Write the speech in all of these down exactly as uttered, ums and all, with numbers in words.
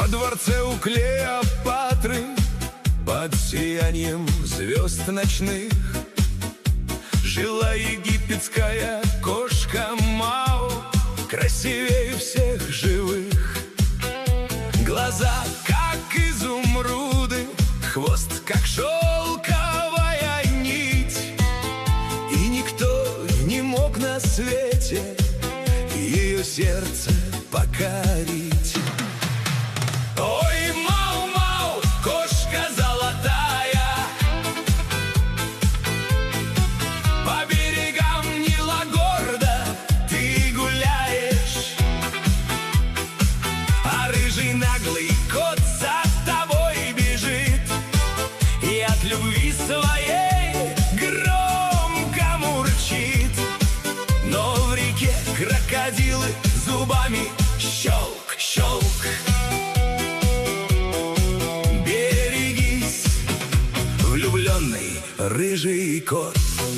Во дворце у Клеопатры под сиянием звезд ночных жила египетская кошка Мау, красивее всех живых. Глаза, как изумруды, хвост, как шелковая нить, и никто не мог на свете ее сердце покорить. Ой, Мау-Мау, кошка золотая, по берегам Нила гордо ты гуляешь, а рыжий наглый кот за тобой бежит и от любви своей громко мурчит. Но в реке крокодилы зубами щелк-щелк. Берегись, влюбленный рыжий кот.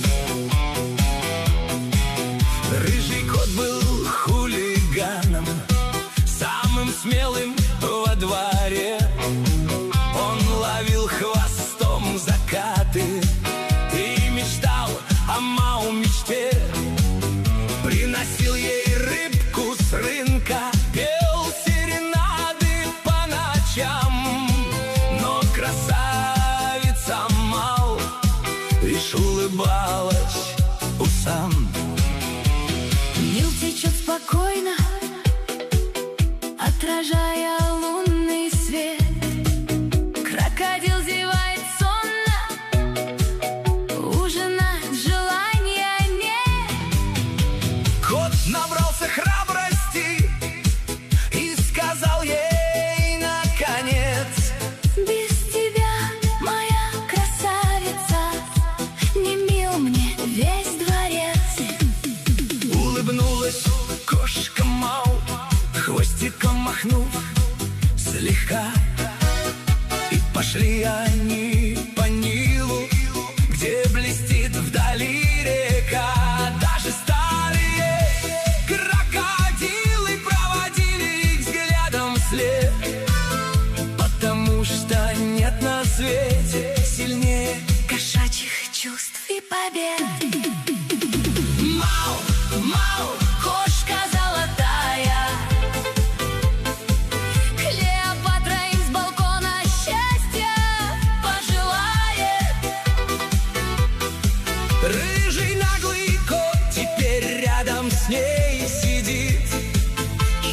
Рыжий кот был хулиганом, самым смелым во дворе. Он ловил хвостом закаты и мечтал о Мау-мечте. Приносил ей рыбку с рынка, пел серенады по ночам. Но красавица Мау лишь улыбалась усам. Нил течет спокойно, отражая лунный свет. Крокодил зевает сонно, ужинать желания нет. Кот набрался храбрости и сказал ей наконец: без тебя, моя красавица, не мил мне весь дворец. Улыбнулась кошка Мау, хвостиком махнув слегка, и пошли они